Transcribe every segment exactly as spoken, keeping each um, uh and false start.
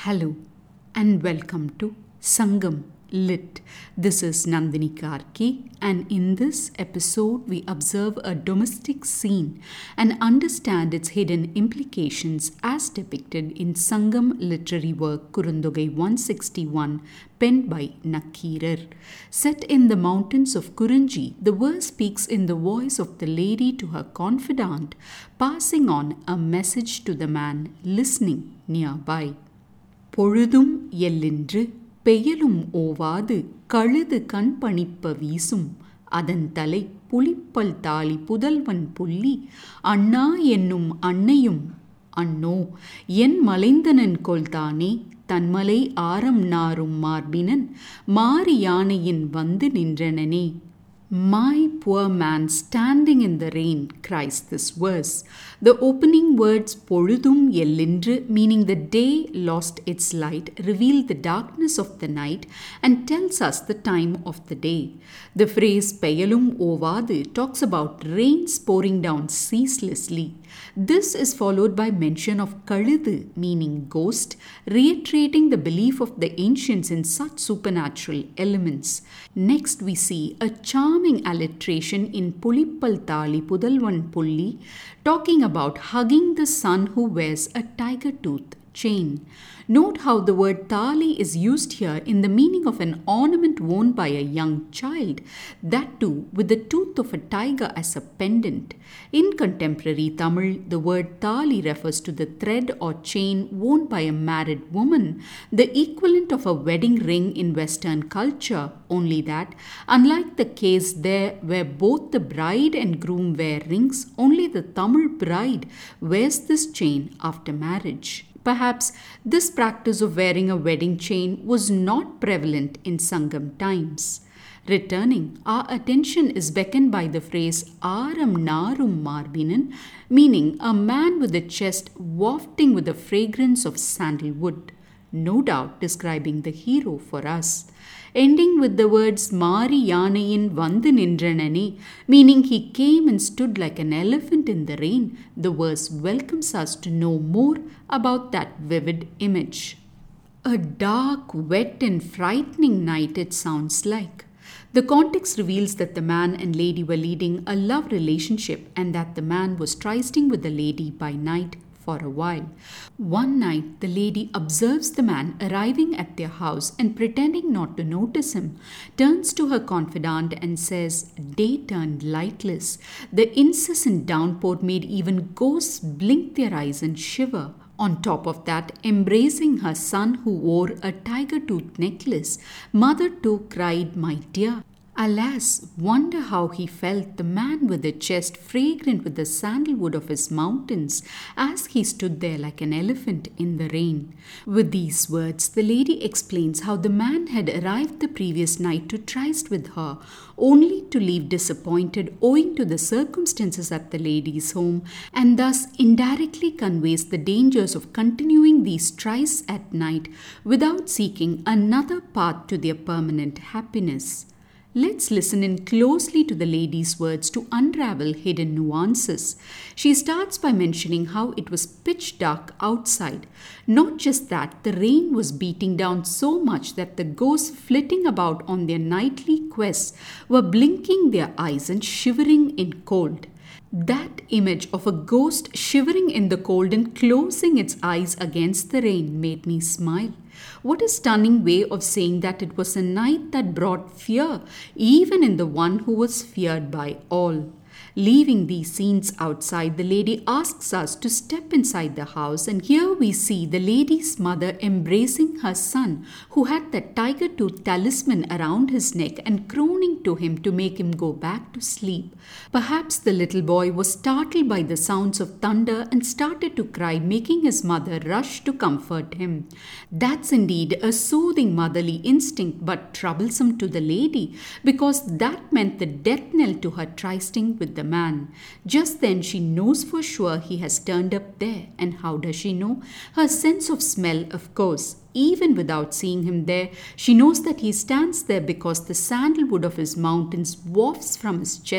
Hello and welcome to Sangam Lit. This is Nandini Karki, and in this episode we observe a domestic scene and understand its hidden implications as depicted in Sangam literary work Kurundogai one sixty-one, penned by Nakkirar. Set in the mountains of Kurinji, the verse speaks in the voice of the lady to her confidant, passing on a message to the man listening nearby. பொழுதும் எல்லின்று பெயலும் ஓவாது கழுது கண் பணிப்ப வீசும் அதன் தலை புலிப்பல் தாலி புதல்வன் புள்ளி அண்ணா என்னும் அன்னையும் அன்னோ என் மலைந்தனன் கொல்தானே தன்மலை ஆரம் நாரும் மார்பினன் மாரி யானையின் வந்து நின்றனனே. My poor man standing in the rain, cries this verse. The opening words பொழுதும் எல்லின்று, meaning the day lost its light, reveal the darkness of the night and tells us the time of the day. The phrase பெயலும் ஓவாது talks about rains pouring down ceaselessly. This is followed by mention of கழுது, meaning ghost, reiterating the belief of the ancients in such supernatural elements. Next we see a charming alliteration in Pulippal Thali Pudalvan Pulli, talking about hugging the son who wears a tiger tooth chain. Note how the word thali is used here in the meaning of an ornament worn by a young child, that too with the tooth of a tiger as a pendant. In contemporary Tamil, the word thali refers to the thread or chain worn by a married woman, the equivalent of a wedding ring in Western culture, only that, unlike the case there where both the bride and groom wear rings, only the Tamil bride wears this chain after marriage. Perhaps this practice of wearing a wedding chain was not prevalent in Sangam times. Returning, our attention is beckoned by the phrase Aram Narum Marbinan, meaning a man with a chest wafting with the fragrance of sandalwood, no doubt describing the hero for us. Ending with the words Mari Yanayin Vandu Nindranane, meaning he came and stood like an elephant in the rain, the verse welcomes us to know more about that vivid image. A dark, wet and frightening night it sounds like. The context reveals that the man and lady were leading a love relationship and that the man was trysting with the lady by night for a while. One night, the lady observes the man arriving at their house and pretending not to notice him, turns to her confidant and says, day turned lightless. The incessant downpour made even ghosts blink their eyes and shiver. On top of that, embracing her son who wore a tiger tooth necklace, mother too cried, my dear. Alas, wonder how he felt, the man with the chest fragrant with the sandalwood of his mountains, as he stood there like an elephant in the rain. With these words, the lady explains how the man had arrived the previous night to tryst with her, only to leave disappointed owing to the circumstances at the lady's home, and thus indirectly conveys the dangers of continuing these trysts at night without seeking another path to their permanent happiness. Let's listen in closely to the lady's words to unravel hidden nuances. She starts by mentioning how it was pitch dark outside. Not just that, the rain was beating down so much that the ghosts flitting about on their nightly quests were blinking their eyes and shivering in cold. That image of a ghost shivering in the cold and closing its eyes against the rain made me smile. What a stunning way of saying that it was a night that brought fear, even in the one who was feared by all. Leaving these scenes outside, the lady asks us to step inside the house, and here we see the lady's mother embracing her son, who had the tiger tooth talisman around his neck and crooning to him to make him go back to sleep. Perhaps the little boy was startled by the sounds of thunder and started to cry, making his mother rush to comfort him. That's indeed a soothing motherly instinct, but troublesome to the lady, because that meant the death knell to her trysting with the man. Just then she knows for sure he has turned up there. And how does she know? Her sense of smell, of course. Even without seeing him there, she knows that he stands there because the sandalwood of his mountains wafts from his chest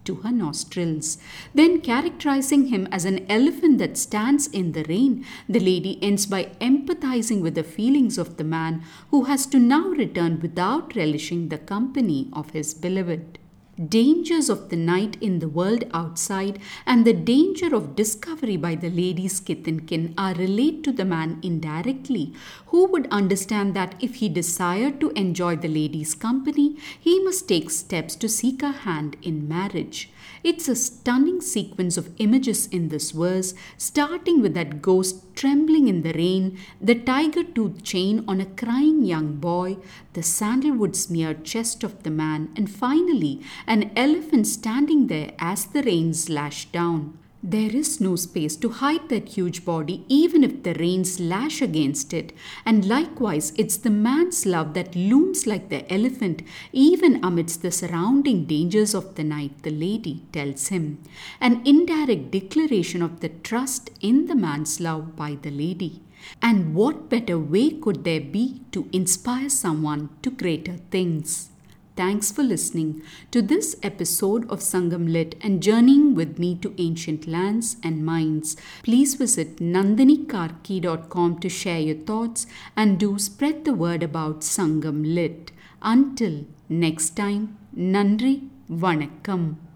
to her nostrils. Then, characterizing him as an elephant that stands in the rain, the lady ends by empathizing with the feelings of the man who has to now return without relishing the company of his beloved. Dangers of the night in the world outside and the danger of discovery by the lady's kith and kin are relayed to the man indirectly, who would understand that if he desired to enjoy the lady's company, he must take steps to seek her hand in marriage. It's a stunning sequence of images in this verse, starting with that ghost trembling in the rain, the tiger-tooth chain on a crying young boy, the sandalwood smeared chest of the man, and finally an elephant standing there as the rains lash down. There is no space to hide that huge body even if the rains lash against it. And likewise, it's the man's love that looms like the elephant even amidst the surrounding dangers of the night, the lady tells him. An indirect declaration of the trust in the man's love by the lady. And what better way could there be to inspire someone to greater things? Thanks for listening to this episode of Sangam Lit and journeying with me to ancient lands and minds. Please visit nandini karki dot com to share your thoughts and do spread the word about Sangam Lit. Until next time, Nandri Vanakkam.